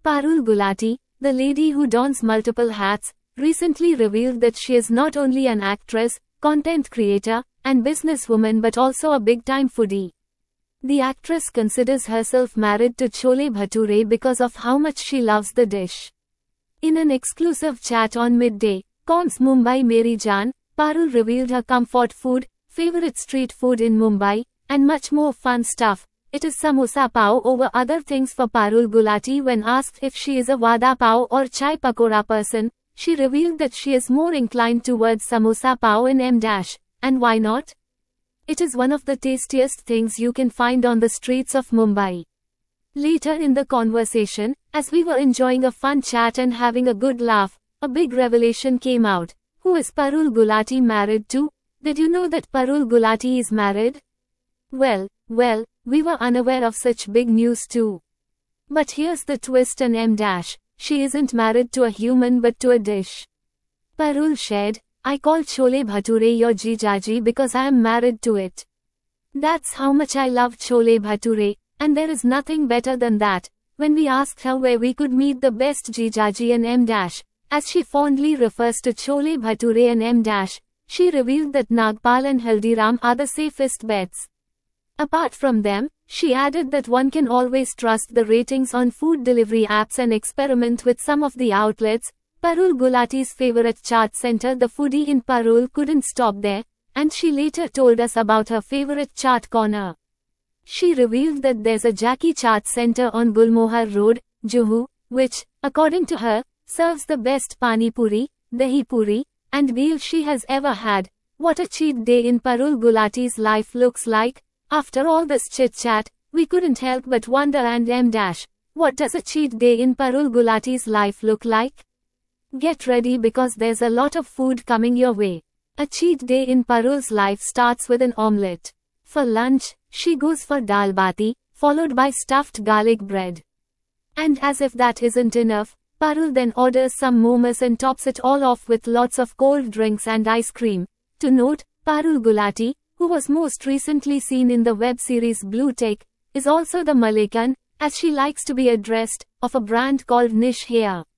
Parul Gulati, the lady who dons multiple hats, recently revealed that she is not only an actress, content creator, and businesswoman but also a big-time foodie. The actress considers herself married to Chole Bhature because of how much she loves the dish. In an exclusive chat on Midday, Com's Mumbai Meri Jaan, Parul revealed her comfort food, favorite street food in Mumbai, and much more fun stuff. It is samosa pav over other things for Parul Gulati. When asked if she is a vada pav or chai pakora person, she revealed that she is more inclined towards samosa pav and M-. And why not? It is one of the tastiest things you can find on the streets of Mumbai. Later in the conversation, as we were enjoying a fun chat and having a good laugh, a big revelation came out. Who is Parul Gulati married to? Did you know that Parul Gulati is married? Well, we were unaware of such big news too. But here's the twist and M-. She isn't married to a human but to a dish. Parul shared, I call Chole Bhature your Jijaji because I am married to it. That's how much I love Chole Bhature, and there is nothing better than that. When we asked her where we could meet the best Jijaji and M-, as she fondly refers to Chole Bhature and M-, she revealed that Nagpal and Haldiram are the safest bets. Apart from them, she added that one can always trust the ratings on food delivery apps and experiment with some of the outlets. Parul Gulati's favorite chaat center, The Foodie in Parul, couldn't stop there, and she later told us about her favorite chaat corner. She revealed that there's a Jackie Chaat Center on Gulmohar Road, Juhu, which, according to her, serves the best pani puri, dahi puri, and bhel she has ever had. What a cheat day in Parul Gulati's life looks like. After all this chit-chat, we couldn't help but wonder and M-. What does a cheat day in Parul Gulati's life look like? Get ready because there's a lot of food coming your way. A cheat day in Parul's life starts with an omelette. For lunch, she goes for dal bati, followed by stuffed garlic bread. And as if that isn't enough, Parul then orders some momos and tops it all off with lots of cold drinks and ice cream. To note, Parul Gulati, who was most recently seen in the web series Blue Tick, is also the Malikan, as she likes to be addressed, of a brand called Niche Hair.